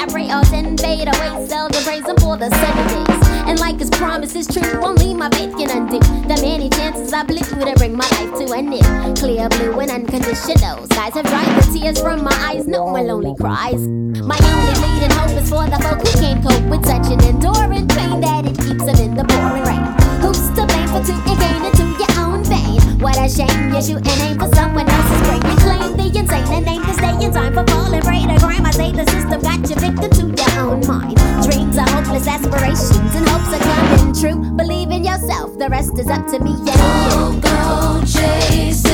pray all then fade away. Seldom praise him for the sunny days. And like his promise is true, only my faith can undo the many chances I blew to bring my life to an end. Clear blue and unconditional skies have dried the tears from my eyes. No more lonely cries. My only leading hope is for the folk who can't cope with such an enduring pain that it keeps them in the pouring rain. Who's to blame for tooting gain into your own vein? What a shame you shoot and aim for someone else's brain. You claim the insane and aim to stay in time for falling prey to crime. I say the system got you victim to your own mind. Dreams are hopeless aspirations and hopes are coming true. Believe in yourself, the rest is up to me and you. Go chase